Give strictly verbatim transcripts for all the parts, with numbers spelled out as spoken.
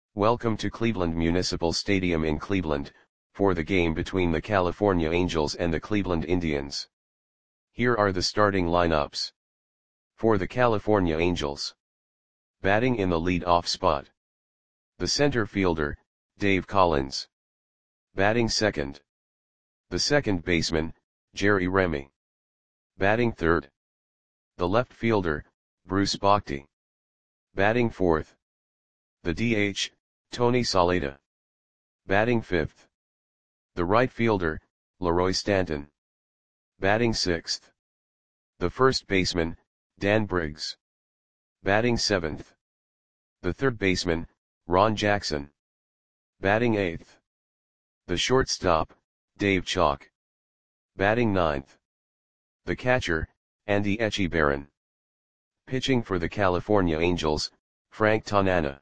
Welcome to Cleveland Municipal Stadium in Cleveland, for the game between the California Angels and the Cleveland Indians. Here are the starting lineups. For the California Angels. Batting in the lead-off spot. The center fielder, Dave Collins. Batting second. The second baseman, Jerry Remy. Batting third. The left fielder, Bruce Bochy. Batting fourth. The D H, Tony Saleta. Batting fifth. The right fielder, Leroy Stanton. Batting sixth. The first baseman, Dan Briggs. Batting seventh. The third baseman, Ron Jackson. Batting eighth. The shortstop, Dave Chalk. Batting ninth. The catcher, Andy Etchebarren. Pitching for the California Angels, Frank Tanana.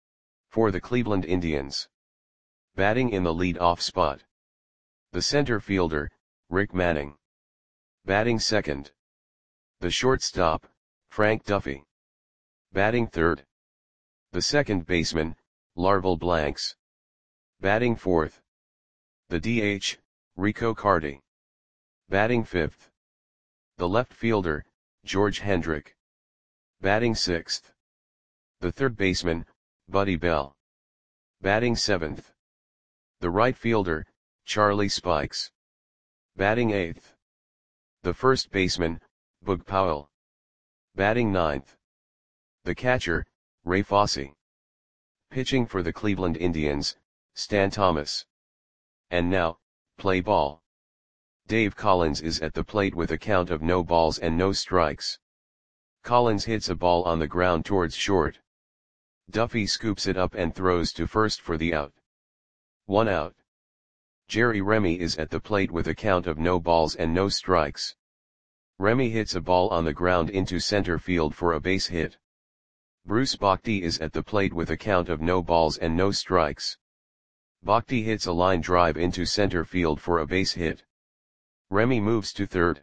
For the Cleveland Indians. Batting in the lead-off spot. The center fielder, Rick Manning. Batting second. The shortstop, Frank Duffy. Batting third. The second baseman, Larval Blanks. Batting fourth. The D H, Rico Carty. Batting fifth. The left fielder, George Hendrick. Batting sixth. The third baseman, Buddy Bell. Batting seventh. The right fielder, Charlie Spikes. Batting eighth. The first baseman, Boog Powell. Batting ninth. The catcher, Ray Fosse. Pitching for the Cleveland Indians, Stan Thomas. And now, play ball. Dave Collins is at the plate with a count of no balls and no strikes. Collins hits a ball on the ground towards short. Duffy scoops it up and throws to first for the out. One out. Jerry Remy is at the plate with a count of no balls and no strikes. Remy hits a ball on the ground into center field for a base hit. Bruce Bochy is at the plate with a count of no balls and no strikes. Bochy hits a line drive into center field for a base hit. Remy moves to third.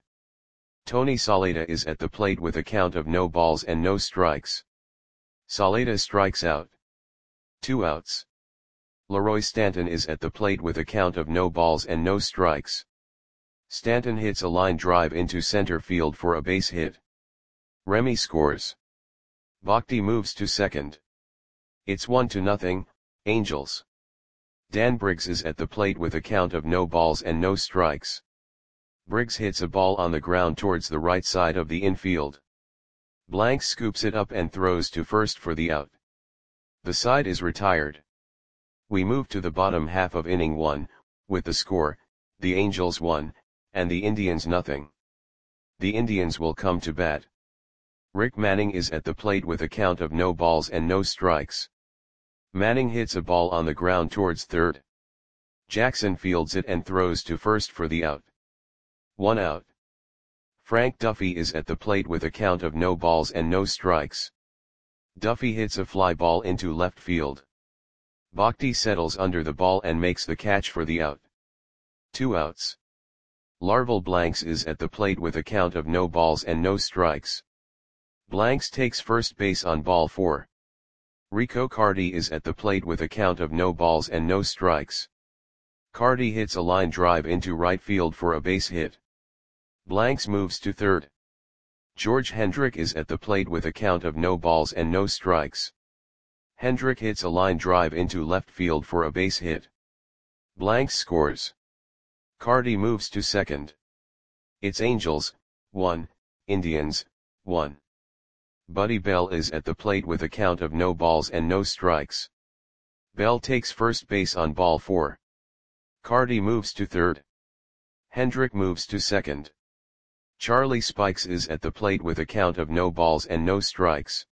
Tony Saleta is at the plate with a count of no balls and no strikes. Saleta strikes out. Two outs. Leroy Stanton is at the plate with a count of no balls and no strikes. Stanton hits a line drive into center field for a base hit. Remy scores. Bochy moves to second. It's one to nothing, Angels. Dan Briggs is at the plate with a count of no balls and no strikes. Briggs hits a ball on the ground towards the right side of the infield. Blanks scoops it up and throws to first for the out. The side is retired. We move to the bottom half of inning one, with the score, the Angels one, and the Indians nothing. The Indians will come to bat. Rick Manning is at the plate with a count of no balls and no strikes. Manning hits a ball on the ground towards third. Jackson fields it and throws to first for the out. One out. Frank Duffy is at the plate with a count of no balls and no strikes. Duffy hits a fly ball into left field. Bochy settles under the ball and makes the catch for the out. Two outs. Larval Blanks is at the plate with a count of no balls and no strikes. Blanks takes first base on ball four. Rico Carty is at the plate with a count of no balls and no strikes. Carty hits a line drive into right field for a base hit. Blanks moves to third. George Hendrick is at the plate with a count of no balls and no strikes. Hendrick hits a line drive into left field for a base hit. Blanks scores. Carty moves to second. It's Angels, one, Indians, one. Buddy Bell is at the plate with a count of no balls and no strikes. Bell takes first base on ball four. Carty moves to third. Hendrick moves to second. Charlie Spikes is at the plate with a count of no balls and no strikes.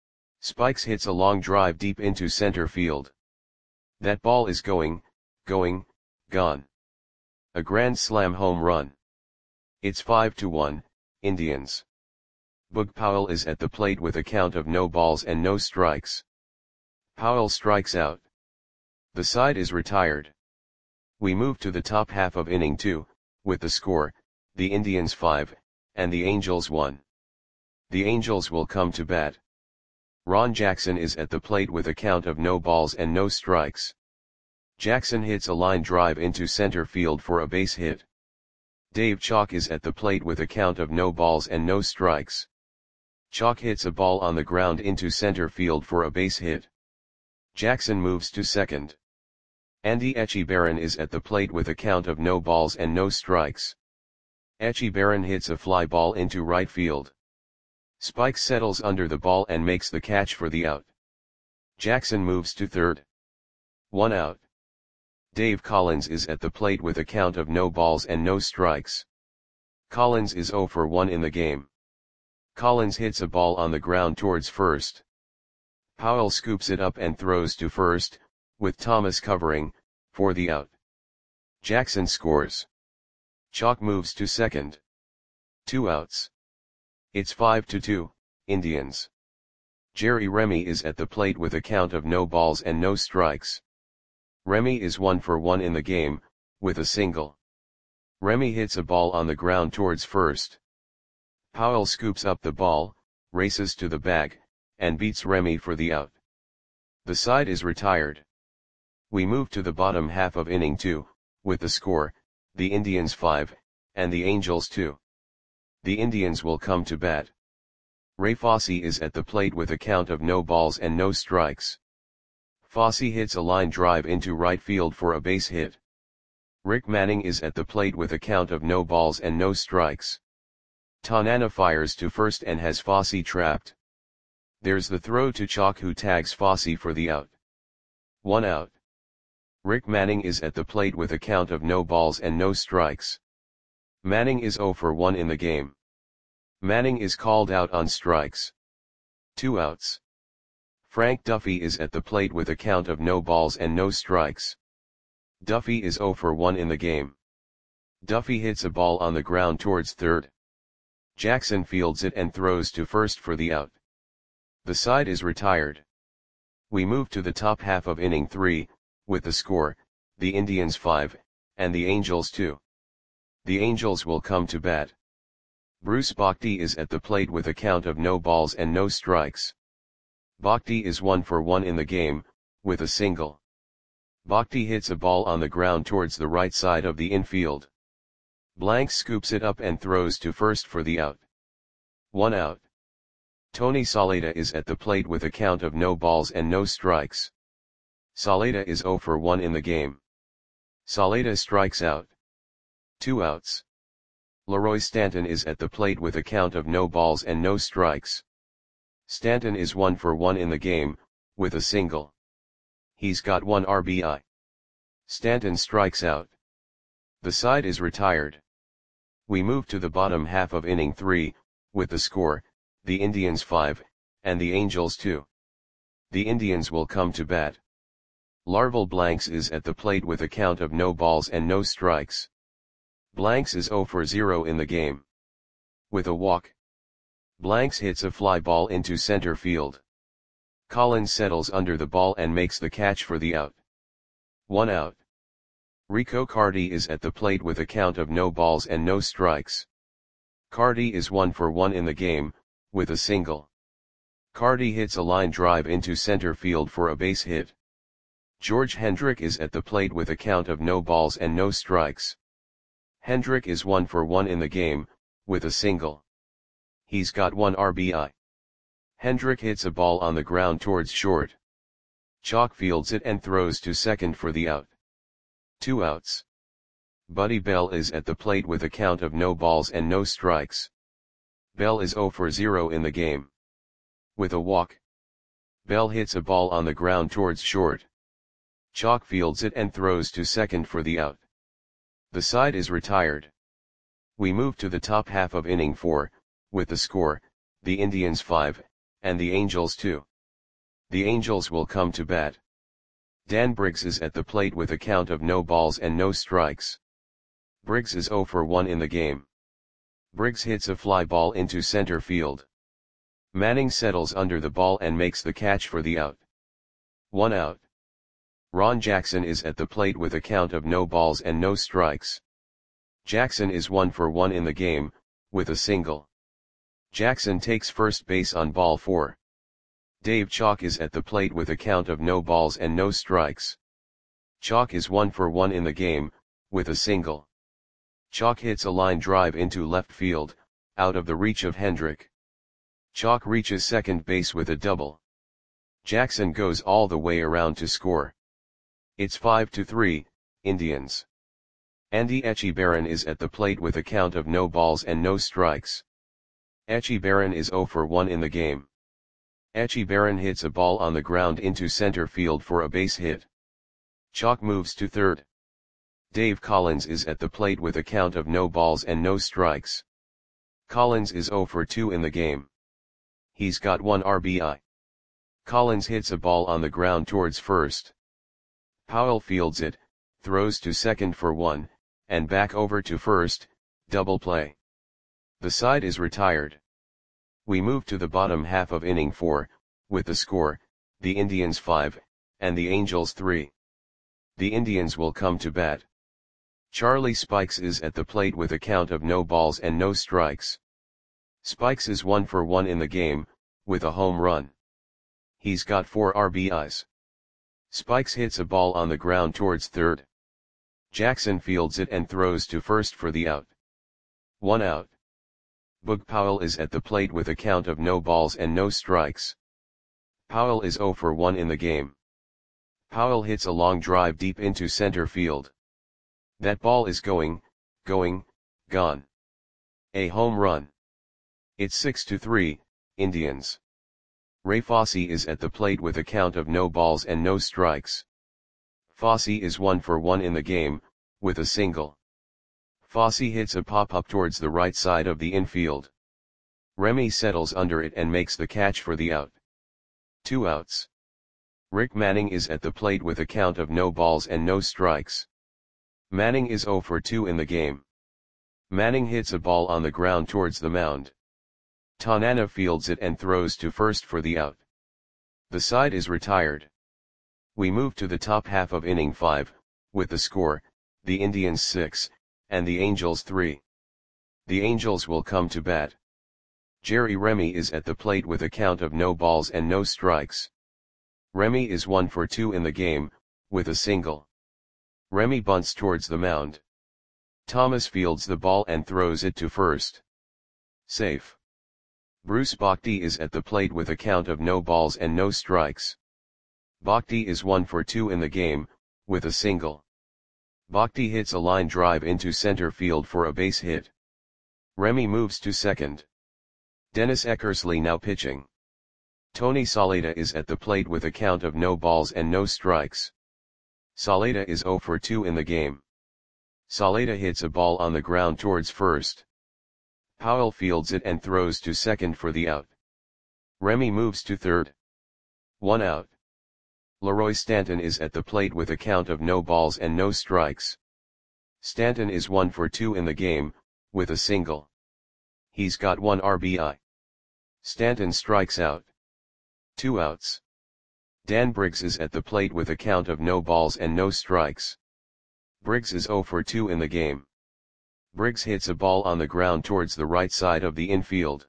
Spikes hits a long drive deep into center field. That ball is going, going, gone. A grand slam home run. It's five to one, Indians. Boog Powell is at the plate with a count of no balls and no strikes. Powell strikes out. The side is retired. We move to the top half of inning two, with the score, the Indians five, and the Angels one. The Angels will come to bat. Ron Jackson is at the plate with a count of no balls and no strikes. Jackson hits a line drive into center field for a base hit. Dave Chalk is at the plate with a count of no balls and no strikes. Chalk hits a ball on the ground into center field for a base hit. Jackson moves to second. Andy Etchebarren is at the plate with a count of no balls and no strikes. Etchebarren hits a fly ball into right field. Spike settles under the ball and makes the catch for the out. Jackson moves to third. One out. Dave Collins is at the plate with a count of no balls and no strikes. Collins is zero for one in the game. Collins hits a ball on the ground towards first. Powell scoops it up and throws to first, with Thomas covering, for the out. Jackson scores. Chalk moves to second. Two outs. It's five to two, Indians. Jerry Remy is at the plate with a count of no balls and no strikes. Remy is one for one in the game, with a single. Remy hits a ball on the ground towards first. Powell scoops up the ball, races to the bag, and beats Remy for the out. The side is retired. We move to the bottom half of inning two, with the score, the Indians five, and the Angels two. The Indians will come to bat. Ray Fosse is at the plate with a count of no balls and no strikes. Fosse hits a line drive into right field for a base hit. Rick Manning is at the plate with a count of no balls and no strikes. Tanana fires to first and has Fosse trapped. There's the throw to Chalk, who tags Fosse for the out. One out. Rick Manning is at the plate with a count of no balls and no strikes. Manning is zero for one in the game. Manning is called out on strikes. Two outs. Frank Duffy is at the plate with a count of no balls and no strikes. Duffy is zero for one in the game. Duffy hits a ball on the ground towards third. Jackson fields it and throws to first for the out. The side is retired. We move to the top half of inning three, with the score, the Indians five, and the Angels two. The Angels will come to bat. Bruce Bochy is at the plate with a count of no balls and no strikes. Bochy is one for one in the game, with a single. Bochy hits a ball on the ground towards the right side of the infield. Blank scoops it up and throws to first for the out. One out. Tony Saleta is at the plate with a count of no balls and no strikes. Saleta is zero for one in the game. Saleta strikes out. Two outs. Leroy Stanton is at the plate with a count of no balls and no strikes. Stanton is one for one in the game, with a single. He's got one R B I. Stanton strikes out. The side is retired. We move to the bottom half of inning three, with the score, the Indians five, and the Angels two. The Indians will come to bat. Larval Blanks is at the plate with a count of no balls and no strikes. Blanks is zero for zero in the game. With a walk. Blanks hits a fly ball into center field. Collins settles under the ball and makes the catch for the out. One out. Rico Carty is at the plate with a count of no balls and no strikes. Carty is one for one in the game, with a single. Carty hits a line drive into center field for a base hit. George Hendrick is at the plate with a count of no balls and no strikes. Hendrick is one for one in the game, with a single. He's got one R B I. Hendrick hits a ball on the ground towards short. Chalk fields it and throws to second for the out. Two outs. Buddy Bell is at the plate with a count of no balls and no strikes. Bell is zero for zero in the game. With a walk. Bell hits a ball on the ground towards short. Chalk fields it and throws to second for the out. The side is retired. We move to the top half of inning four, with the score, the Indians five, and the Angels two. The Angels will come to bat. Dan Briggs is at the plate with a count of no balls and no strikes. Briggs is zero for one in the game. Briggs hits a fly ball into center field. Manning settles under the ball and makes the catch for the out. One out. Ron Jackson is at the plate with a count of no balls and no strikes. Jackson is one for one in the game, with a single. Jackson takes first base on ball four. Dave Chalk is at the plate with a count of no balls and no strikes. Chalk is one for one in the game, with a single. Chalk hits a line drive into left field, out of the reach of Hendrick. Chalk reaches second base with a double. Jackson goes all the way around to score. It's five to three, Indians. Andy Etchebarren is at the plate with a count of no balls and no strikes. Etchebarren is zero for one in the game. Etchebarren hits a ball on the ground into center field for a base hit. Chalk moves to third. Dave Collins is at the plate with a count of no balls and no strikes. Collins is zero for two in the game. He's got one R B I. Collins hits a ball on the ground towards first. Powell fields it, throws to second for one, and back over to first, double play. The side is retired. We move to the bottom half of inning four, with the score, the Indians five, and the Angels three. The Indians will come to bat. Charlie Spikes is at the plate with a count of no balls and no strikes. Spikes is one for one in the game, with a home run. He's got four R B Is. Spikes hits a ball on the ground towards third. Jackson fields it and throws to first for the out. One out. Boog Powell is at the plate with a count of no balls and no strikes. Powell is zero for one in the game. Powell hits a long drive deep into center field. That ball is going, going, gone. A home run. It's six to three, Indians. Ray Fosse is at the plate with a count of no balls and no strikes. Fosse is one for one in the game, with a single. Fosse hits a pop-up towards the right side of the infield. Remy settles under it and makes the catch for the out. Two outs. Rick Manning is at the plate with a count of no balls and no strikes. Manning is zero for two in the game. Manning hits a ball on the ground towards the mound. Tanana fields it and throws to first for the out. The side is retired. We move to the top half of inning five, with the score, the Indians six, and the Angels three. The Angels will come to bat. Jerry Remy is at the plate with a count of no balls and no strikes. Remy is one for two in the game, with a single. Remy bunts towards the mound. Thomas fields the ball and throws it to first. Safe. Bruce Bhakti is at the plate with a count of no balls and no strikes. Bhakti is one for two in the game, with a single. Bhakti hits a line drive into center field for a base hit. Remy moves to second. Dennis Eckersley now pitching. Tony Saleta is at the plate with a count of no balls and no strikes. Saleta is zero for two in the game. Saleta hits a ball on the ground towards first. Powell fields it and throws to second for the out. Remy moves to third. One out. Leroy Stanton is at the plate with a count of no balls and no strikes. Stanton is one for two in the game, with a single. He's got one R B I. Stanton strikes out. Two outs. Dan Briggs is at the plate with a count of no balls and no strikes. Briggs is zero for two in the game. Briggs hits a ball on the ground towards the right side of the infield.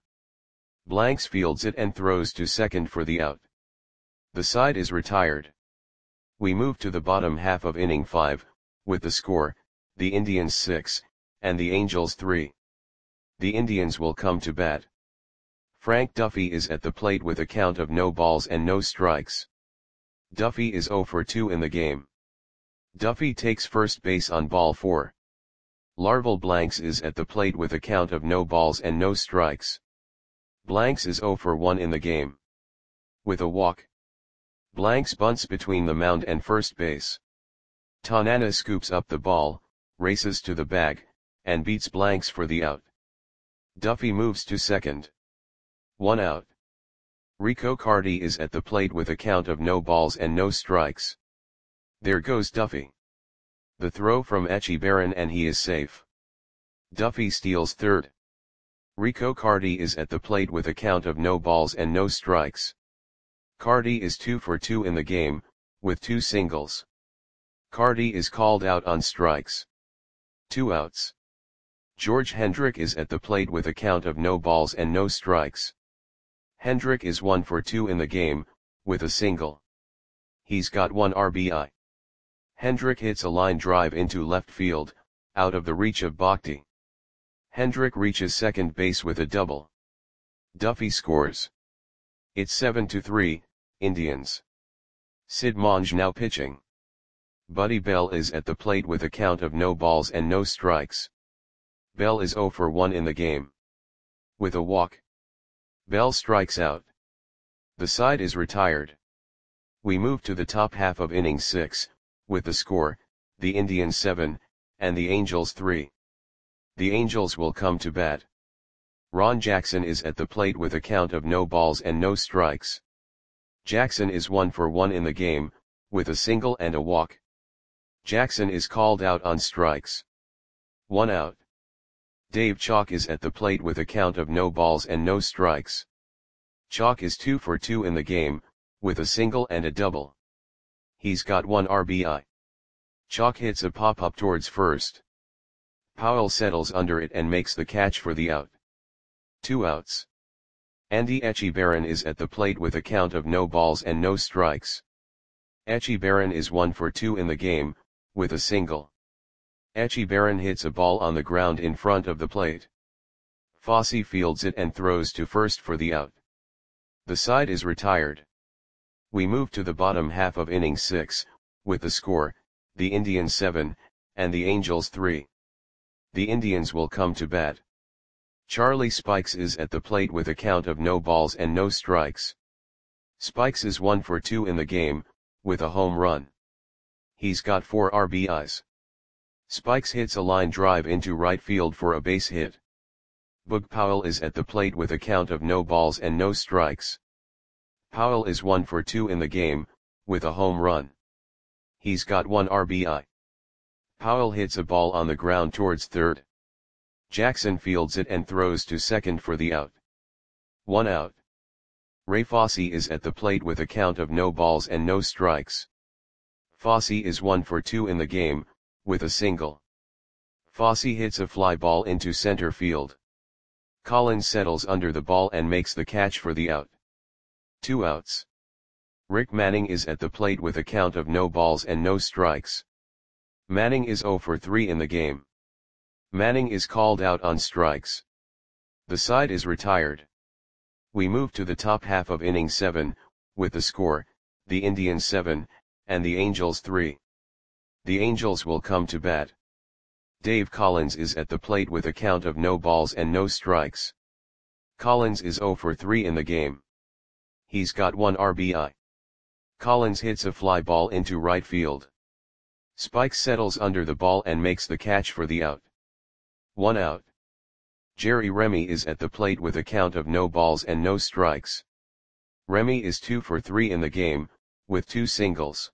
Blanks fields it and throws to second for the out. The side is retired. We move to the bottom half of inning five, with the score, the Indians six, and the Angels three. The Indians will come to bat. Frank Duffy is at the plate with a count of no balls and no strikes. Duffy is zero for two in the game. Duffy takes first base on ball four. Larval Blanks is at the plate with a count of no balls and no strikes. Blanks is zero for one in the game. With a walk. Blanks bunts between the mound and first base. Tanana scoops up the ball, races to the bag, and beats Blanks for the out. Duffy moves to second. One out. Rico Carty is at the plate with a count of no balls and no strikes. There goes Duffy. The throw from Etchebarren and he is safe. Duffy steals third. Rico Carty is at the plate with a count of no balls and no strikes. Carty is two for two in the game, with two singles. Carty is called out on strikes. Two outs. George Hendrick is at the plate with a count of no balls and no strikes. Hendrick is one for two in the game, with a single. He's got one R B I. Hendrick hits a line drive into left field, out of the reach of Bhakti. Hendrick reaches second base with a double. Duffy scores. It's seven to three, Indians. Sid Monge now pitching. Buddy Bell is at the plate with a count of no balls and no strikes. Bell is zero for one in the game. With a walk. Bell strikes out. The side is retired. We move to the top half of inning six, with the score, the Indians seven, and the Angels three. The Angels will come to bat. Ron Jackson is at the plate with a count of no balls and no strikes. Jackson is one for one in the game, with a single and a walk. Jackson is called out on strikes. One out. Dave Chalk is at the plate with a count of no balls and no strikes. Chalk is two for two in the game, with a single and a double. He's got one R B I. Chalk hits a pop-up towards first. Powell settles under it and makes the catch for the out. Two outs. Andy Echebarren is at the plate with a count of no balls and no strikes. Echebarren is one for two in the game, with a single. Echebarren hits a ball on the ground in front of the plate. Fosse fields it and throws to first for the out. The side is retired. We move to the bottom half of inning six, with the score, the Indians seven, and the Angels three. The Indians will come to bat. Charlie Spikes is at the plate with a count of no balls and no strikes. Spikes is one for two in the game, with a home run. He's got four R B Is. Spikes hits a line drive into right field for a base hit. Boog Powell is at the plate with a count of no balls and no strikes. Powell is one for two in the game, with a home run. He's got one R B I. Powell hits a ball on the ground towards third. Jackson fields it and throws to second for the out. One out. Ray Fosse is at the plate with a count of no balls and no strikes. Fosse is one for two in the game, with a single. Fosse hits a fly ball into center field. Collins settles under the ball and makes the catch for the out. Two outs. Rick Manning is at the plate with a count of no balls and no strikes. Manning is zero for three in the game. Manning is called out on strikes. The side is retired. We move to the top half of inning seven, with the score, the Indians seven, and the Angels three. The Angels will come to bat. Dave Collins is at the plate with a count of no balls and no strikes. Collins is zero for three in the game. He's got one R B I. Collins hits a fly ball into right field. Spikes settles under the ball and makes the catch for the out. One out. Jerry Remy is at the plate with a count of no balls and no strikes. Remy is two for three in the game, with two singles.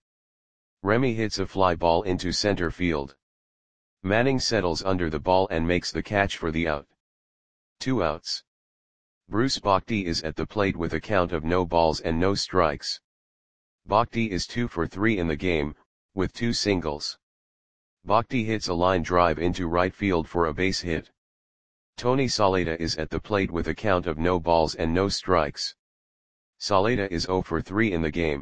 Remy hits a fly ball into center field. Manning settles under the ball and makes the catch for the out. Two outs. Bruce Bhakti is at the plate with a count of no balls and no strikes. Bhakti is two for three in the game, with two singles. Bhakti hits a line drive into right field for a base hit. Tony Saleta is at the plate with a count of no balls and no strikes. Saleta is zero for three in the game.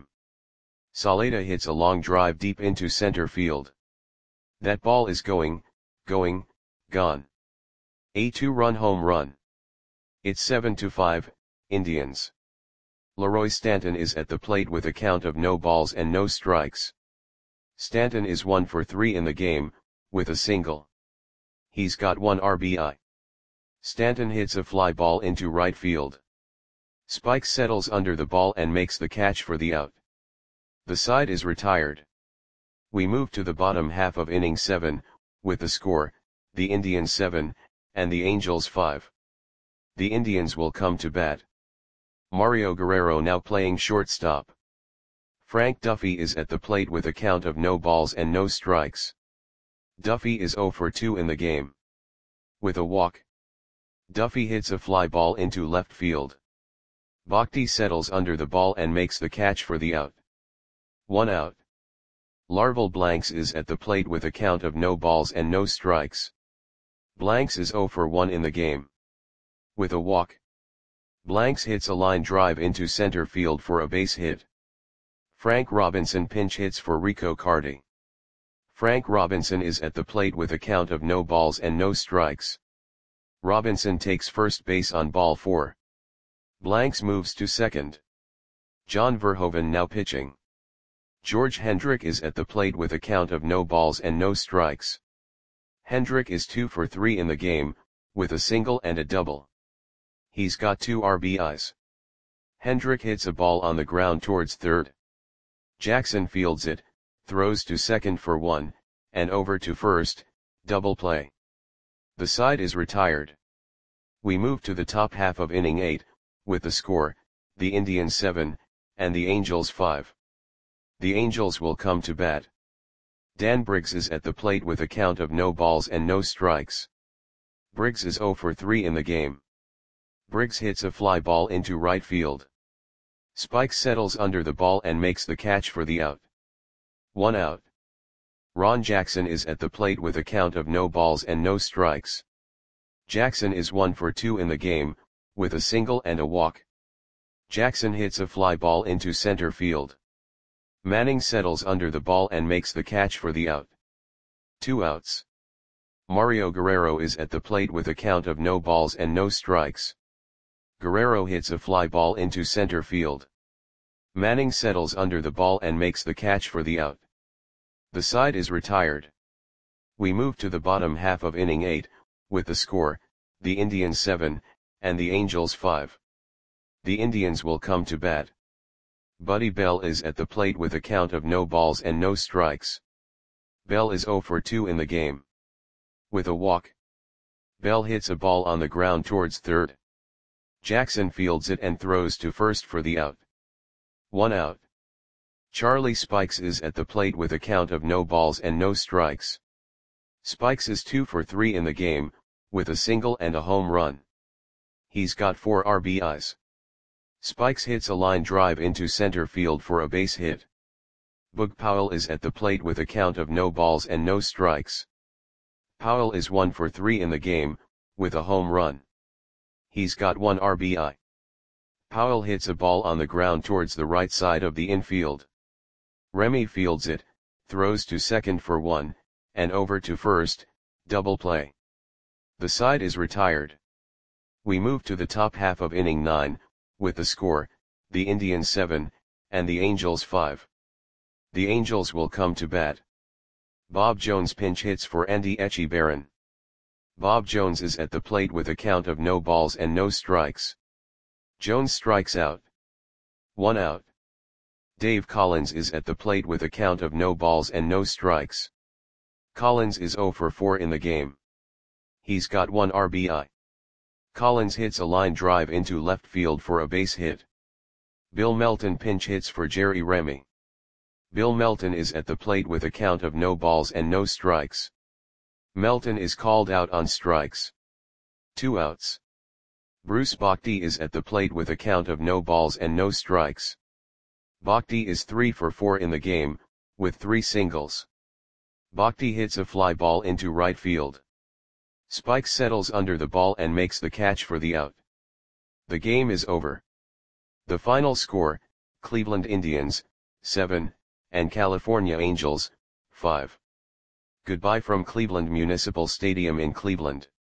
Saleta hits a long drive deep into center field. That ball is going, going, gone. A two-run home run. It's seven to five, Indians. Leroy Stanton is at the plate with a count of no balls and no strikes. Stanton is one for three in the game, with a single. He's got one R B I. Stanton hits a fly ball into right field. Spikes settles under the ball and makes the catch for the out. The side is retired. We move to the bottom half of inning seven, with the score, the Indians seven, and the Angels five. The Indians will come to bat. Mario Guerrero now playing shortstop. Frank Duffy is at the plate with a count of no balls and no strikes. Duffy is zero for two in the game. With a walk. Duffy hits a fly ball into left field. Bhakti settles under the ball and makes the catch for the out. One out. Larval Blanks is at the plate with a count of no balls and no strikes. Blanks is zero for one in the game. With a walk. Blanks hits a line drive into center field for a base hit. Frank Robinson pinch hits for Rico Carty. Frank Robinson is at the plate with a count of no balls and no strikes. Robinson takes first base on ball four. Blanks moves to second. John Verhoeven now pitching. George Hendrick is at the plate with a count of no balls and no strikes. Hendrick is two for three in the game, with a single and a double. He's got two R B Is. Hendrick hits a ball on the ground towards third. Jackson fields it, throws to second for one, and over to first, double play. The side is retired. We move to the top half of inning eight, with the score, the Indians seven, and the Angels five. The Angels will come to bat. Dan Briggs is at the plate with a count of no balls and no strikes. Briggs is zero for three in the game. Briggs hits a fly ball into right field. Spike settles under the ball and makes the catch for the out. One out. Ron Jackson is at the plate with a count of no balls and no strikes. Jackson is one for two in the game, with a single and a walk. Jackson hits a fly ball into center field. Manning settles under the ball and makes the catch for the out. Two outs. Mario Guerrero is at the plate with a count of no balls and no strikes. Guerrero hits a fly ball into center field. Manning settles under the ball and makes the catch for the out. The side is retired. We move to the bottom half of inning eight, with the score, the Indians seven, and the Angels five. The Indians will come to bat. Buddy Bell is at the plate with a count of no balls and no strikes. Bell is zero for two in the game. With a walk. Bell hits a ball on the ground towards third. Jackson fields it and throws to first for the out. One out. Charlie Spikes is at the plate with a count of no balls and no strikes. Spikes is two for three in the game, with a single and a home run. He's got four R B Is. Spikes hits a line drive into center field for a base hit. Boog Powell is at the plate with a count of no balls and no strikes. Powell is one for three in the game, with a home run. He's got one R B I. Powell hits a ball on the ground towards the right side of the infield. Remy fields it, throws to second for one, and over to first, double play. The side is retired. We move to the top half of inning nine, with the score, the Indians seven, and the Angels five. The Angels will come to bat. Bob Jones pinch hits for Andy Echebarren. Bob Jones is at the plate with a count of no balls and no strikes. Jones strikes out. One out. Dave Collins is at the plate with a count of no balls and no strikes. Collins is zero for four in the game. He's got one R B I. Collins hits a line drive into left field for a base hit. Bill Melton pinch hits for Jerry Remy. Bill Melton is at the plate with a count of no balls and no strikes. Melton is called out on strikes. Two outs. Bruce Bochy is at the plate with a count of no balls and no strikes. Bochy is three for four in the game, with three singles. Bochy hits a fly ball into right field. Spike settles under the ball and makes the catch for the out. The game is over. The final score, Cleveland Indians, seven, and California Angels, five. Goodbye from Cleveland Municipal Stadium in Cleveland.